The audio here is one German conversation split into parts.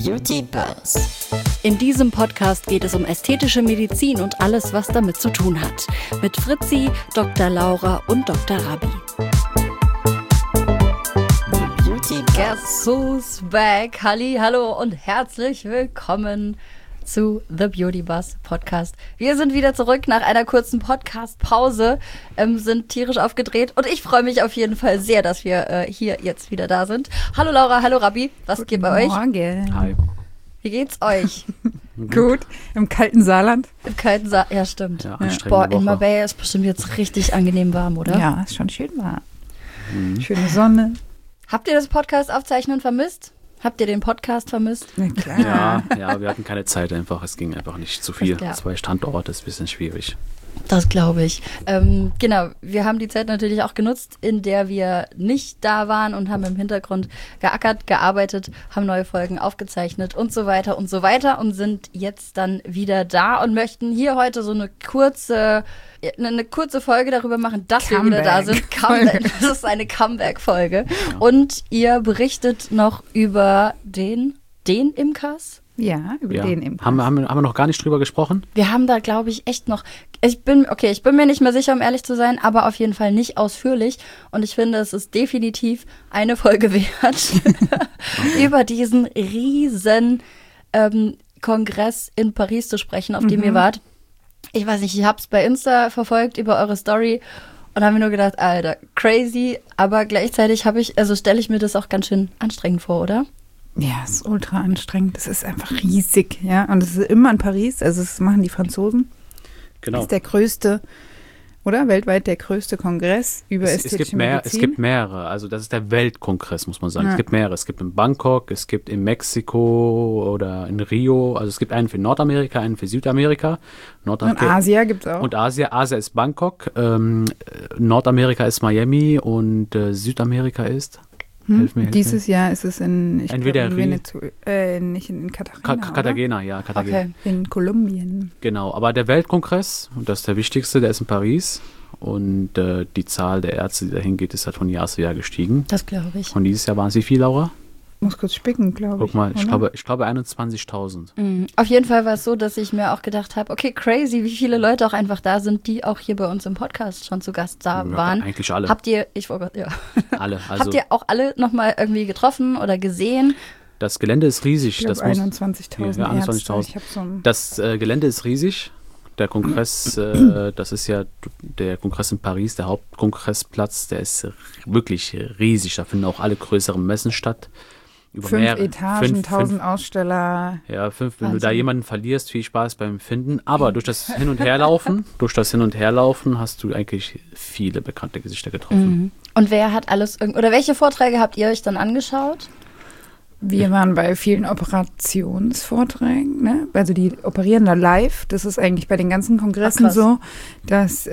Beauty Buzz. In diesem Podcast geht es um ästhetische Medizin und alles, was damit zu tun hat. Mit Fritzi, Dr. Laura und Dr. Rabi. Beauty Buzz. Guess who's back? Hallo und herzlich willkommen zu The Beauty Buzz Podcast. Wir sind wieder zurück nach einer kurzen Podcast-Pause, sind tierisch aufgedreht und ich freue mich auf jeden Fall sehr, dass wir hier jetzt wieder da sind. Hallo Laura, hallo Rabi, was geht bei euch? Morgen. Hi. Wie geht's euch? Gut, im kalten Saarland. Im kalten Saal, ja stimmt. Ja, anstrengende Boah, in Woche. Marbella ist bestimmt jetzt richtig angenehm warm, oder? Ja, ist schon schön warm. Schöne Sonne. Habt ihr das Podcast aufzeichnen vermisst? Habt ihr den Podcast vermisst? Na klar. Ja, wir hatten keine Zeit einfach. Es ging einfach nicht zu viel. Ja. 2 Standorte ist ein bisschen schwierig. Das glaube ich. Genau, wir haben die Zeit natürlich auch genutzt, in der wir nicht da waren und haben im Hintergrund geackert, gearbeitet, haben neue Folgen aufgezeichnet und so weiter und sind jetzt dann wieder da und möchten hier heute so eine kurze Folge darüber machen, dass wir wieder da sind. Comeback. Das ist eine Comeback-Folge. Ja. Und ihr berichtet noch über den Imkers? Ja, über Ja. den im Haben wir noch gar nicht drüber gesprochen? Wir haben da, glaube ich, echt noch. Ich bin mir nicht mehr sicher, um ehrlich zu sein, aber auf jeden Fall nicht ausführlich. Und ich finde, es ist definitiv eine Folge wert, über diesen riesen Kongress in Paris zu sprechen, auf dem ihr wart. Ich weiß nicht, ich habe es bei Insta verfolgt über eure Story und habe mir nur gedacht, Alter, crazy. Aber gleichzeitig stelle ich mir das auch ganz schön anstrengend vor, oder? Ja, es ist ultra anstrengend. Es ist einfach riesig, ja. Und es ist immer in Paris, also das machen die Franzosen. Genau. Das ist der größte, oder? Weltweit der größte Kongress über ästhetische Medizin. Es gibt mehrere. Also das ist der Weltkongress, muss man sagen. Ja. Es gibt mehrere. Es gibt in Bangkok, es gibt in Mexiko oder in Rio. Also es gibt einen für Nordamerika, einen für Südamerika. Und Asia gibt es auch. Und Asia ist Bangkok. Nordamerika ist Miami und Südamerika ist... Helf mir. Dieses Jahr ist es Entweder nicht in Cartagena, Cartagena, ja, Cartagena. Okay. in Kolumbien. Genau, aber der Weltkongress, und das ist der wichtigste, der ist in Paris. Und die Zahl der Ärzte, die dahin geht, ist halt von Jahr zu Jahr gestiegen. Das glaube ich. Und dieses Jahr waren es wie viel, Laura? Muss kurz spicken, glaube ich. Guck mal, oder? ich glaube 21.000. Auf jeden Fall war es so, dass ich mir auch gedacht habe, okay, crazy, wie viele Leute auch einfach da sind, die auch hier bei uns im Podcast schon zu Gast da Ja, waren. eigentlich alle. Habt ihr Alle. Also habt ihr auch alle nochmal irgendwie getroffen oder gesehen? das Gelände ist riesig. Ich glaube 21.000 Ja, 21.000. Ärzte. Ich habe so ein Das Gelände ist riesig. Der Kongress, das ist ja der Kongress in Paris, der Hauptkongressplatz, der ist wirklich riesig. Da finden auch alle größeren Messen statt. Über 5 mehrere- Etagen, 5 1000 Aussteller. Ja, 5. Wenn du Wahnsinn. da jemanden verlierst, viel Spaß beim Finden. Aber durch das Hin- und Herlaufen, hast du eigentlich viele bekannte Gesichter getroffen. Und wer hat alles oder welche Vorträge habt ihr euch dann angeschaut? Wir waren bei vielen Operationsvorträgen, ne? Also die operieren da live. Das ist eigentlich bei den ganzen Kongressen Ach, krass. so, dass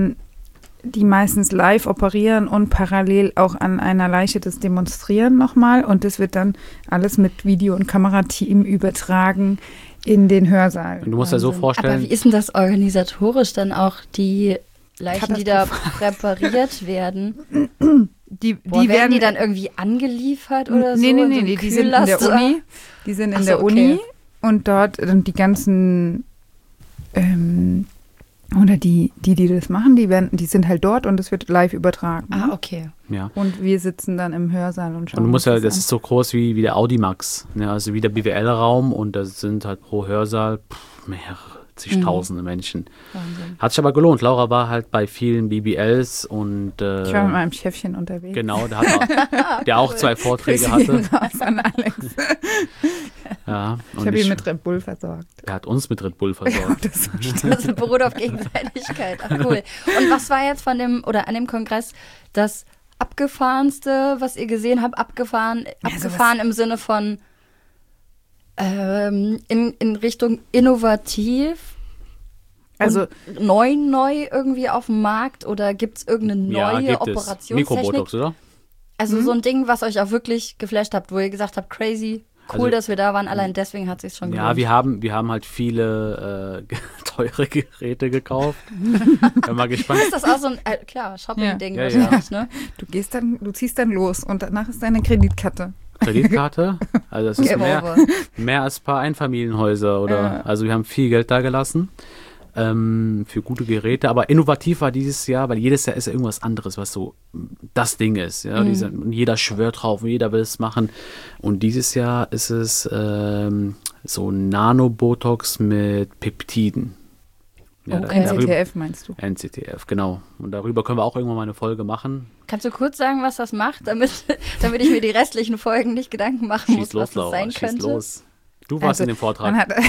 die meistens live operieren und parallel auch an einer Leiche das demonstrieren nochmal. Und das wird dann alles mit Video- und Kamerateam übertragen in den Hörsaal. Und du musst dir so Wahnsinn. vorstellen, Aber wie ist denn das organisatorisch dann auch, die Leichen, die da präpariert werden? Die Werden die dann irgendwie angeliefert oder so? Nee, in so einem die sind in der Kühllaster? Uni. Die sind in Ach so, der okay. Uni und dort die ganzen oder die das machen, die sind halt dort und es wird live übertragen. Ah, okay. ja. Und wir sitzen dann im Hörsaal und schauen. Und du musst uns ja, das an. ist so groß wie der Audimax, ne? Also wie der BWL-Raum und da sind halt pro Hörsaal mehrere zigtausende Menschen. Wahnsinn. Hat sich aber gelohnt. Laura war halt bei vielen BBLs und Ich war mit meinem Chefchen unterwegs. genau, der auch 2 Vorträge hatte. Grüß an Alex. Ja, Ich und habe ihn mit Red Bull versorgt. er hat uns mit Red Bull versorgt. Das war stark. Das beruht auf Gegenseitigkeit. Ach, cool. Und was war jetzt an dem Kongress das abgefahrenste, was ihr gesehen habt? Abgefahren im Sinne von in Richtung innovativ Also und neu irgendwie auf dem Markt oder gibt es irgendeine neue gibt es. Operationstechnik? Mikrobotox, oder? Also so ein Ding, was euch auch wirklich geflasht habt, wo ihr gesagt habt, crazy, cool, Also- dass wir da waren, allein deswegen hat es sich schon gelohnt. Ja, wir haben halt viele teure Geräte gekauft. Bin mal gespannt. Ist das auch so ein, klar, Shopping-Ding Ja, wahrscheinlich, ne? du ziehst dann los und danach ist deine Kreditkarte Kreditkarte. Also das ist Game over. mehr als ein paar Einfamilienhäuser. Also wir haben viel Geld da gelassen für gute Geräte. Aber innovativ war dieses Jahr, weil jedes Jahr ist ja irgendwas anderes, was so das Ding ist. Ja? Und jeder schwört drauf und jeder will es machen. Und dieses Jahr ist es so Nanobotox mit Peptiden. Ja, Okay. NCTF meinst du? NCTF, genau. Und darüber können wir auch irgendwann mal eine Folge machen. Kannst du kurz sagen, was das macht, damit ich mir die restlichen Folgen nicht Gedanken machen muss, Schieß los, was das Laura, sein schieß könnte? los. Du warst in dem Vortrag.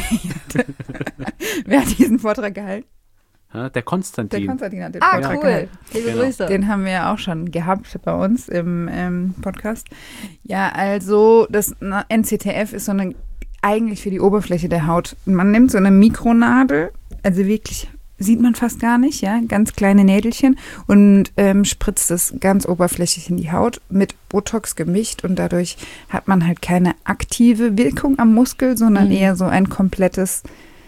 Wer hat diesen Vortrag gehalten? Ja, der Der Konstantin. Konstantin hat den Ah, Vortrag cool. gehalten. Liebe Genau. Grüße. Den haben wir ja auch schon gehabt bei uns im Podcast. Ja, also das NCTF ist so eine, eigentlich für die Oberfläche der Haut. Man nimmt so eine Mikronadel, also wirklich, sieht man fast gar nicht, ja, ganz kleine Nädelchen und spritzt es ganz oberflächlich in die Haut mit Botox gemischt und dadurch hat man halt keine aktive Wirkung am Muskel, sondern eher so ein komplettes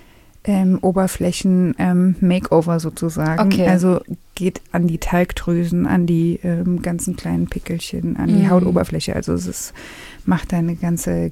Oberflächen-Makeover sozusagen. Okay. Also geht an die Talgdrüsen, an die ganzen kleinen Pickelchen, an die Hautoberfläche. Also macht deine ganze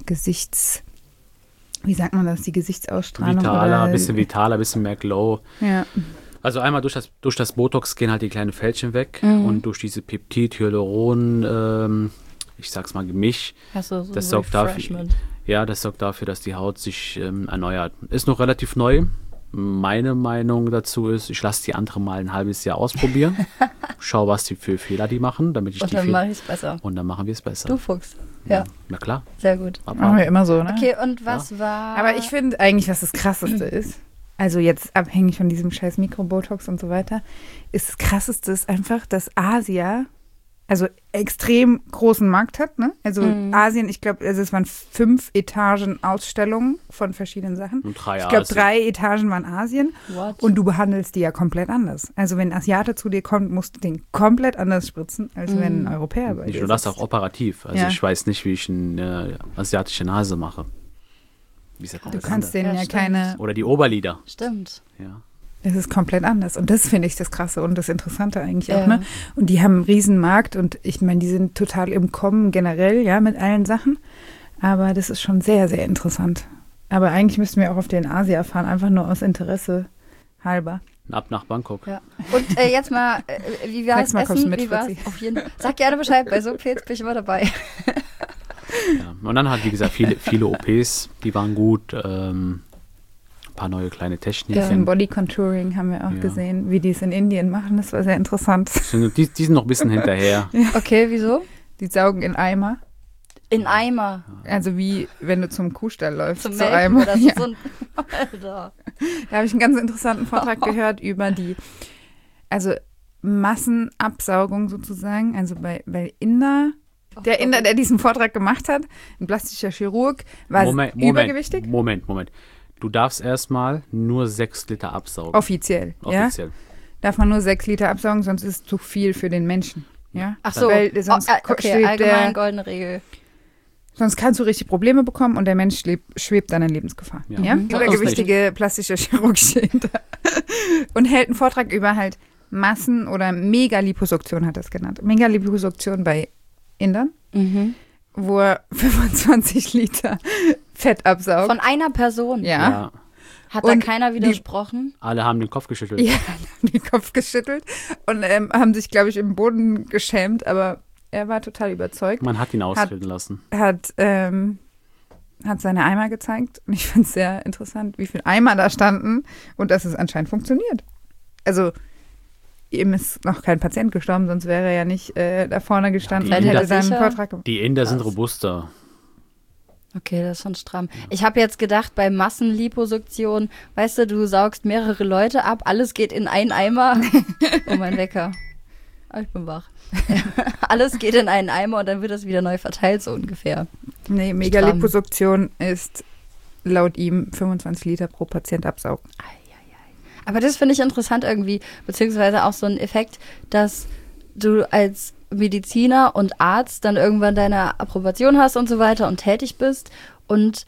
wie sagt man das, die Gesichtsausstrahlung? Vitaler, bisschen vitaler, bisschen mehr Glow. Ja. Also einmal durch das Botox gehen halt die kleinen Fältchen weg und durch diese Peptid, Hyaluron, ich sag's mal Gemisch, Hast du so das ein sorgt dafür, Refreshment? das sorgt dafür, dass die Haut sich erneuert. Ist noch relativ neu. Meine Meinung dazu ist, ich lasse die andere mal ein halbes Jahr ausprobieren. Schau, was die für Fehler die machen, damit ich Und die dann Fehler... mache ich es besser. Und dann machen wir es besser. Du Fuchs. Ja, Na klar. sehr gut. Machen wir immer so, ne? Okay, und was war... Aber ich finde eigentlich, was das Krasseste ist, also jetzt abhängig von diesem scheiß Mikrobotox und so weiter, ist das Krasseste ist einfach, dass Asia also extrem großen Markt hat, ne? Also Asien, ich glaube, also es waren 5 Etagen Ausstellungen von verschiedenen Sachen. Und 3 Ich glaube, Asien. 3 Etagen waren Asien. What? Und du behandelst die ja komplett anders. Also wenn ein Asiate zu dir kommt, musst du den komplett anders spritzen, als wenn ein Europäer bei Nicht dir nur das, sitzt. auch operativ. Also Ja. ich weiß nicht, wie ich eine asiatische Nase mache. Wie ist ja Du komplett kannst anders. denen ja stimmt. keine, Oder die Oberlider. Stimmt. Ja. das ist komplett anders. Und das finde ich das Krasse und das Interessante eigentlich auch, Ja. ne? Und die haben einen riesen Markt und ich meine, die sind total im Kommen generell, ja, mit allen Sachen. Aber das ist schon sehr, sehr interessant. Aber eigentlich müssten wir auch auf den Asia fahren, einfach nur aus Interesse halber. Ab nach Bangkok. Ja. Und jetzt mal, wie war es Nächstes Mal kommst du Essen? mit, Wie war's? Fritzi. Auf jeden Fall. Sag gerne Bescheid, bei so Pilz bin ich immer dabei. Ja. Und dann halt, wie gesagt, viele OPs, die waren gut. Ein paar neue kleine Techniken. Bisschen Body Contouring haben wir auch Ja. gesehen, wie die es in Indien machen. Das war sehr interessant. Die sind noch ein bisschen hinterher. Okay, wieso? Die saugen in Eimer. In Eimer. Also wie wenn du zum Kuhstall läufst. Zum zu Melken Eimer. oder Ja. so ein... Alter. Da habe ich einen ganz interessanten Vortrag gehört über die, also Massenabsaugung sozusagen. Also bei Inder, der Inder, der diesen Vortrag gemacht hat, ein plastischer Chirurg, war übergewichtig. Moment. Du darfst erstmal nur 6 Liter absaugen. Offiziell, ja. Offiziell. Darf man nur 6 Liter absaugen, sonst ist es zu viel für den Menschen. Ja. Ach so, Weil sonst okay, schwebt allgemein goldene Regel. Sonst kannst du richtig Probleme bekommen und der Mensch schwebt dann in Lebensgefahr. Ja. Ja? Mhm. Übergewichtige plastische Chirurg steht da. Und hält einen Vortrag über halt Massen- oder Megaliposuktion, hat er es genannt. Megaliposuktion bei Indern, wo er 25 Liter Fett absaugt. Von einer Person. ja. Hat da Und keiner die- widersprochen? Alle haben den Kopf geschüttelt. Ja, haben den Kopf geschüttelt und haben sich, glaube ich, im Boden geschämt, aber er war total überzeugt. Man hat ihn ausreden lassen. Hat seine Eimer gezeigt und ich fand es sehr interessant, wie viele Eimer da standen und dass es anscheinend funktioniert. Also ihm ist noch kein Patient gestorben, sonst wäre er ja nicht da vorne gestanden Ja, und die hätte Inder- seinen sicher. Vortrag gemacht. Die Inder sind robuster. Okay, das ist schon stramm. Ich habe jetzt gedacht, bei Massenliposuktion, weißt du saugst mehrere Leute ab, alles geht in einen Eimer. Oh, mein Wecker. Ah, ich bin wach. Alles geht in einen Eimer und dann wird das wieder neu verteilt, so ungefähr. Nee, Megaliposuktion ist laut ihm 25 Liter pro Patient absaugen. Aber das finde ich interessant irgendwie, beziehungsweise auch so ein Effekt, dass du als Mediziner und Arzt dann irgendwann deine Approbation hast und so weiter und tätig bist und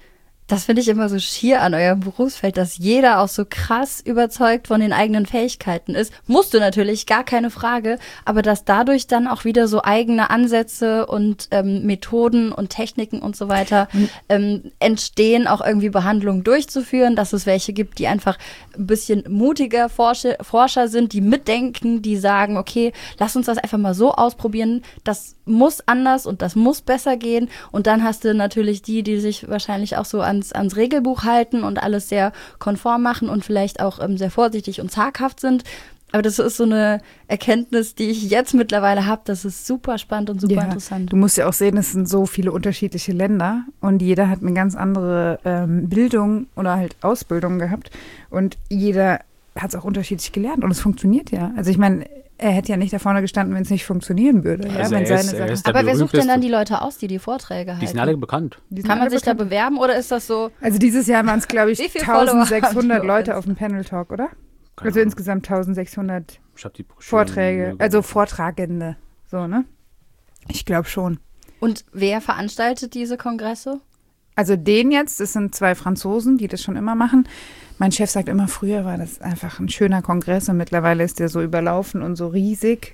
Das finde ich immer so schier an eurem Berufsfeld, dass jeder auch so krass überzeugt von den eigenen Fähigkeiten ist. Musste natürlich, gar keine Frage, aber dass dadurch dann auch wieder so eigene Ansätze und Methoden und Techniken und so weiter entstehen, auch irgendwie Behandlungen durchzuführen, dass es welche gibt, die einfach ein bisschen mutiger Forscher sind, die mitdenken, die sagen, okay, lass uns das einfach mal so ausprobieren, das muss anders und das muss besser gehen. Und dann hast du natürlich die sich wahrscheinlich auch so ans Regelbuch halten und alles sehr konform machen und vielleicht auch sehr vorsichtig und zaghaft sind. Aber das ist so eine Erkenntnis, die ich jetzt mittlerweile habe. Das ist super spannend und super interessant. Du musst ja auch sehen, es sind so viele unterschiedliche Länder und jeder hat eine ganz andere Bildung oder halt Ausbildung gehabt und jeder hat es auch unterschiedlich gelernt und es funktioniert ja. Also ich meine, er hätte ja nicht da vorne gestanden, wenn es nicht funktionieren würde. Also ja, wenn er ist der Aber wer sucht denn dann berühmteste. die Leute aus, die Vorträge halten? Die sind alle bekannt. Die sind Kann man alle sich da bekannt. bewerben oder ist das so? Also dieses Jahr waren es, glaube ich, Wie viele Follower haben 1600 die Leute auf auf dem Panel Talk, oder? Keine Also Ahnung. insgesamt 1600 Ich habe die Broschüren Vorträge, nur also gelesen. Vortragende, so, ne? Ich glaube schon. Und wer veranstaltet diese Kongresse? Also den jetzt, das sind 2 Franzosen, die das schon immer machen. Mein Chef sagt immer, früher war das einfach ein schöner Kongress und mittlerweile ist der so überlaufen und so riesig.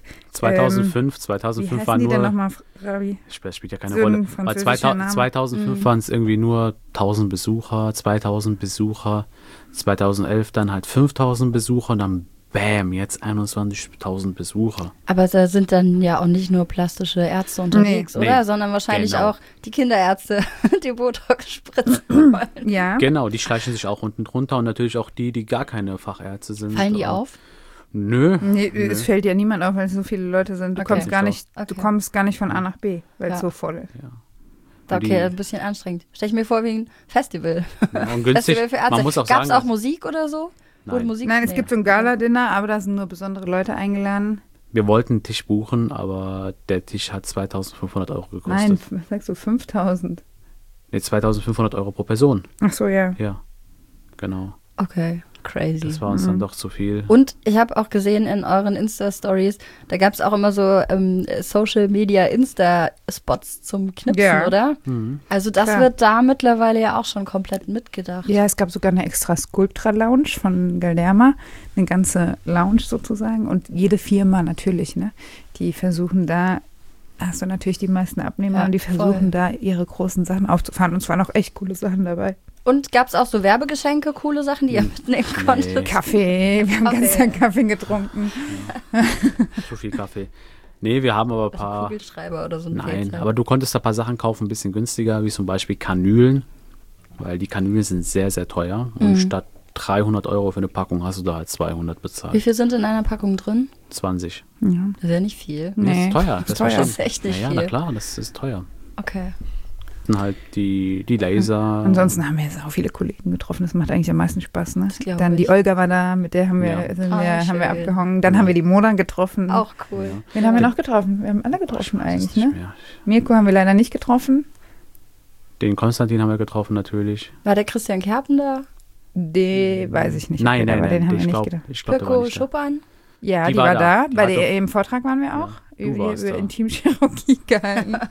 2005 Wie heißen waren die denn nur, nochmal, Rabi? spielt ja keine So ein Rolle, weil französischer Name. 2005 waren es irgendwie nur 1000 Besucher, 2000 Besucher, 2011 dann halt 5000 Besucher und dann bam, jetzt 21.000 Besucher. Aber da sind dann ja auch nicht nur plastische Ärzte unterwegs, Nee. oder? Nee. Sondern wahrscheinlich Genau. auch die Kinderärzte, die Botox spritzen wollen. Ja. Genau, die schleichen sich auch unten drunter und natürlich auch die gar keine Fachärzte sind. Fallen die Aber- auf? Nö. Nee, es fällt ja niemand auf, weil es so viele Leute sind. Du Okay. kommst gar nicht, Okay. du kommst gar nicht von A nach B, weil es Ja. so voll ist. Und Okay, die- ein bisschen anstrengend. Stell ich mir vor wie ein Festival. Und günstig, Festival für Ärzte. man muss auch Gab es sagen, auch Musik oder so? Wurde nein. Musik? Nein, es Nee. gibt so ein Gala-Dinner, aber da sind nur besondere Leute eingeladen. wir wollten einen Tisch buchen, aber der Tisch hat 2.500 Euro gekostet. Nein, was sagst du, 5.000? Nee, 2.500 Euro pro Person. Ach so, ja. Ja, genau. Okay, crazy. Das war uns dann doch zu viel. Und ich habe auch gesehen in euren Insta-Stories, da gab es auch immer so Social-Media-Insta-Spots zum Knipsen, Ja. oder? Mhm. Also das Klar. wird da mittlerweile ja auch schon komplett mitgedacht. Ja, es gab sogar eine extra Sculptra-Lounge von Galderma, eine ganze Lounge sozusagen und jede Firma natürlich, ne? Die versuchen da, hast du natürlich die meisten Abnehmer Ja, und die versuchen voll. da ihre großen Sachen aufzufahren und es waren auch echt coole Sachen dabei. Und gab es auch so Werbegeschenke, coole Sachen, die ihr mitnehmen konntet? Kaffee, wir haben Kaffee. ganz Tag Kaffee getrunken. Zu viel Kaffee. Nee, wir haben aber ein Also paar. Kugelschreiber oder so ein Nein, Rätsel. aber du konntest da ein paar Sachen kaufen, ein bisschen günstiger, wie zum Beispiel Kanülen. Weil die Kanülen sind sehr, sehr teuer. Und statt 300 Euro für eine Packung hast du da halt 200 Wie bezahlt. viel sind in einer Packung drin? 20. Ja. Das ist ja nicht viel. Das Nee, ist teuer. ist Das teuer. Das ist echt nicht ja, viel. na klar, das ist teuer. Okay. Dann halt die Laser. Ansonsten haben wir jetzt auch viele Kollegen getroffen. Das macht eigentlich am meisten Spaß, ne? Das glaub Dann die ich. Olga war da, mit der haben wir, Ja. sind Ah, wir, haben wir schön. abgehangen. Dann haben wir die Mona getroffen. Auch cool. Ja. Wen haben wir noch getroffen? Wir haben alle getroffen Ich weiß es eigentlich, nicht ne? mehr. Mirko haben wir leider nicht getroffen. Den Konstantin haben wir getroffen natürlich. War der Christian Kerpen da? Den weiß ich nicht. Nein, aber nein, den haben wir ich nicht glaube, getroffen. der war Pirko nicht da. Schuppan? Ja, Die die war war da. da. Die Bei hat der, doch- im Vortrag waren wir auch. du Über warst da. Intimchirurgie gehalten. Ja,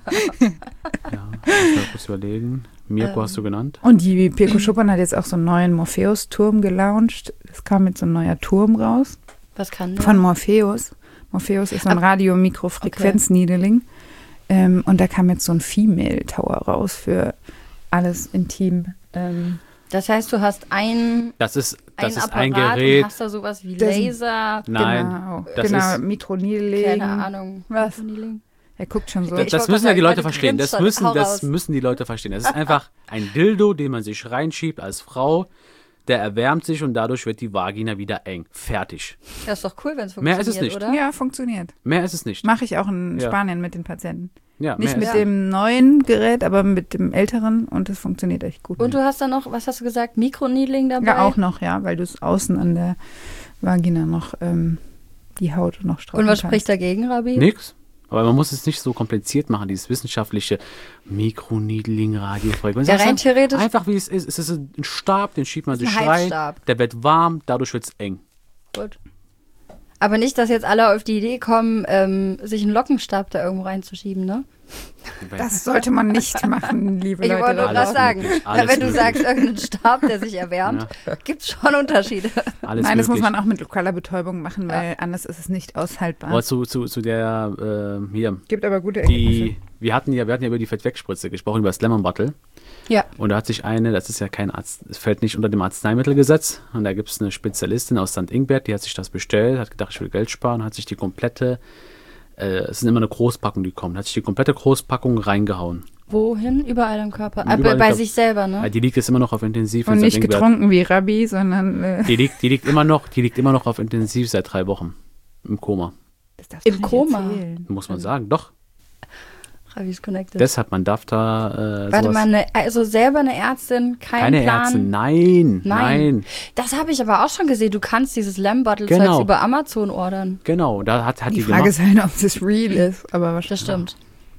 muss mal kurz überlegen. Mirko hast du genannt. Und die Pirko Schuppan hat jetzt auch so einen neuen Morpheus-Turm gelauncht. Es kam jetzt so ein neuer Turm raus. Was kann der? Von Morpheus. Morpheus ist so ein Radio-Mikrofrequenz-Needling. Und da kam jetzt so ein Female Tower raus für alles intim. Das heißt, du hast ein Das ist Apparat ein und Gerät. hast da sowas wie Das- Laser, Nein, genau, das genau ist- Mikroneedling. keine Ahnung. Was? Needling. Er guckt schon so. Ich Das wollte müssen ja gerade die Leute sagen, verstehen. grinst Das schon. müssen, Hau das raus. müssen die Leute verstehen. Das ist einfach ein Dildo, den man sich reinschiebt als Frau. Der erwärmt sich und dadurch wird die Vagina wieder eng. Fertig. Das ist doch cool, wenn es Mehr funktioniert, ist es nicht. oder? Ja, funktioniert. Mehr ist es nicht. Mache ich auch in Ja. Spanien mit den Patienten. Ja, Nicht mehr mit ist Ja. dem neuen Gerät, aber mit dem älteren und das funktioniert echt gut. Und du hast dann noch, was hast du gesagt, Mikroneedling dabei? ja, auch noch, ja, weil du es außen an der Vagina noch die Haut noch straffen Und was kannst. spricht dagegen, Rabi? nix. Aber man muss es nicht so kompliziert machen, dieses wissenschaftliche Mikroneedling, Radiofrequenz. Ja, Das ist rein theoretisch- Einfach wie es ist. Es ist ein Stab, den schiebt man Das ist sich ein rein. Heizstab. Der wird warm, dadurch wird es eng. Gut. Aber nicht, dass jetzt alle auf die Idee kommen, sich einen Lockenstab da irgendwo reinzuschieben, ne? Das sollte man nicht machen, liebe Ich Leute. wollte nur Alles gerade sagen, möglich, alles wenn du möglich. sagst, irgendein Stab, der sich erwärmt, gibt es schon Unterschiede. Alles Nein, das muss möglich. man auch mit lokaler Betäubung machen, weil anders ist es nicht aushaltbar. Aber zu der, hier, Gibt aber gute Ergebnisse. wir hatten ja über die Fettwegspritze gesprochen, über das Lemon Bottle. Ja. Und da hat sich das ist ja kein Arzt, es fällt nicht unter dem Arzneimittelgesetz. Und da gibt es eine Spezialistin aus St. Ingbert, die hat sich das bestellt, hat gedacht, ich will Geld sparen, hat sich die komplette, es sind immer eine Großpackung, die kommt, hat sich die komplette Großpackung reingehauen. Wohin? Überall im Körper. Überall im bei Körper. sich selber, Ja, ne? die liegt jetzt immer noch auf Intensiv. Und in St. nicht Ingbert. getrunken wie Rabbi, sondern Die liegt immer noch auf Intensiv seit 3 Wochen. Im Koma, das darfst du Im nicht Koma? erzählen. muss man sagen. Doch, Ravis Connected. deshalb, man darf da Warte sowas. mal, also selber eine Ärztin, kein Keine Plan. Ärztin, nein. Das habe ich aber auch schon gesehen. Du kannst dieses Lamb-Bottle-Zeugs Genau. über Amazon ordern. Genau, da hat Die die Frage gemacht. ist halt, ob das real ist. Aber Das stimmt.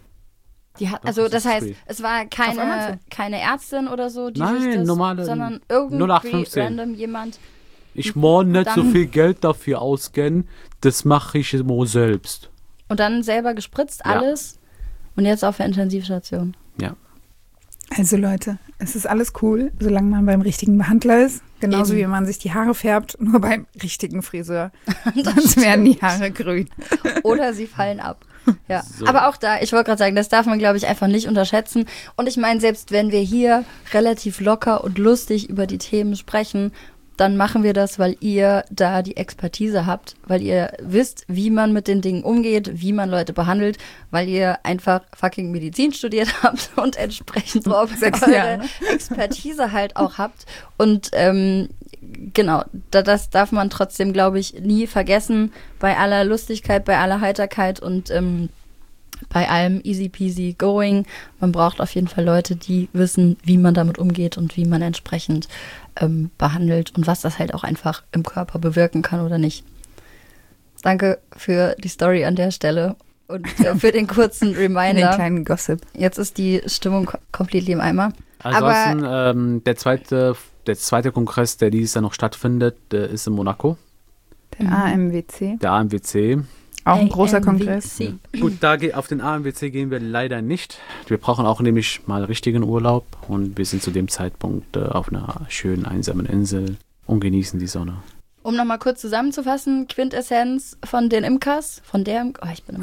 Die hat, Doch, also das das ist heißt, free. es war Amazon? keine Ärztin oder so, die Nein, sich das, normale sondern irgendwie 0815. random jemand. Ich muss nicht so Dann- viel Geld dafür ausgeben, das mache ich immer selbst. Und dann selber gespritzt, Ja. alles. Und jetzt auf der Intensivstation. Ja. Also Leute, es ist alles cool, solange man beim richtigen Behandler ist. Genauso Eben. wie man sich die Haare färbt, nur beim richtigen Friseur. Sonst werden die Haare grün. Oder sie fallen ab. Ja, So. aber auch da, ich wollte gerade sagen, das darf man, glaube ich, einfach nicht unterschätzen. Und ich meine, selbst wenn wir hier relativ locker und lustig über die Themen sprechen, dann machen wir das, weil ihr da die Expertise habt, weil ihr wisst, wie man mit den Dingen umgeht, wie man Leute behandelt, weil ihr einfach fucking Medizin studiert habt und entsprechend eure 6 Jahre. Expertise halt auch habt. Und genau, das darf man trotzdem, glaube ich, nie vergessen, bei aller Lustigkeit, bei aller Heiterkeit und bei allem easy peasy going. Man braucht auf jeden Fall Leute, die wissen, wie man damit umgeht und wie man entsprechend behandelt und was das halt auch einfach im Körper bewirken kann oder nicht. Danke für die Story an der Stelle und für den kurzen Den Reminder. kleinen Gossip. Jetzt ist die Stimmung komplett im Eimer. Ansonsten, der zweite Kongress, der dieses Jahr noch stattfindet, ist in Monaco, Der AMWC. der AMWC. Auch ein großer AMWC. Kongress. Gut, auf den AMWC gehen wir leider nicht. Wir brauchen auch nämlich mal richtigen Urlaub und wir sind zu dem Zeitpunkt auf einer schönen, einsamen Insel und genießen die Sonne. Um nochmal kurz zusammenzufassen, Quintessenz von den Imkers, Von dem.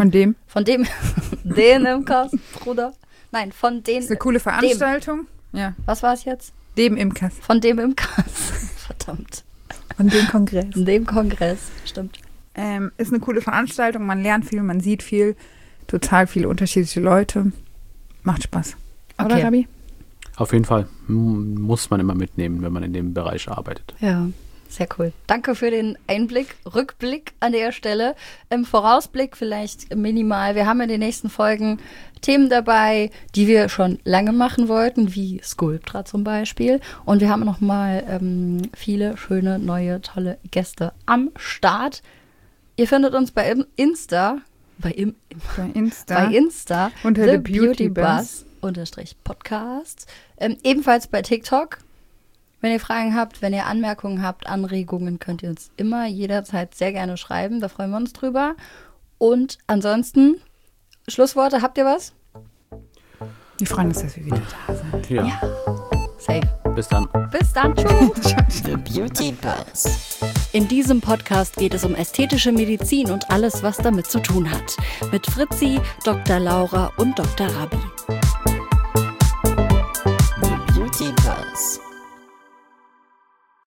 den Imkers, Bruder. Nein, von den, Das ist eine coole Veranstaltung. Ja. was war es jetzt? Dem Imkers. Von dem Imkers. Verdammt. Von dem Kongress. Dem Kongress, stimmt. Ist eine coole Veranstaltung. Man lernt viel, man sieht viel. Total viele unterschiedliche Leute. Macht Spaß. Oder, Okay. Gabi? Auf jeden Fall muss man immer mitnehmen, wenn man in dem Bereich arbeitet. Ja, sehr cool. Danke für den Einblick, Rückblick an der Stelle. Im Vorausblick vielleicht minimal. Wir haben in den nächsten Folgen Themen dabei, die wir schon lange machen wollten, wie Sculptra zum Beispiel. Und wir haben noch mal viele schöne, neue, tolle Gäste am Start. Ihr findet uns bei Insta, Bei Insta. unter The Beauty Buzz. _Podcast. Ebenfalls bei TikTok. Wenn ihr Fragen habt, wenn ihr Anmerkungen habt, Anregungen, könnt ihr uns immer jederzeit sehr gerne schreiben. Da freuen wir uns drüber. Und ansonsten, Schlussworte, habt ihr was? Wir freuen uns, dass wir wieder da sind. Ja, Safe. bis dann. Bis dann. Tschüss. The Beauty Buzz. In diesem Podcast geht es um ästhetische Medizin und alles, was damit zu tun hat. Mit Fritzi, Dr. Laura und Dr. Rabi.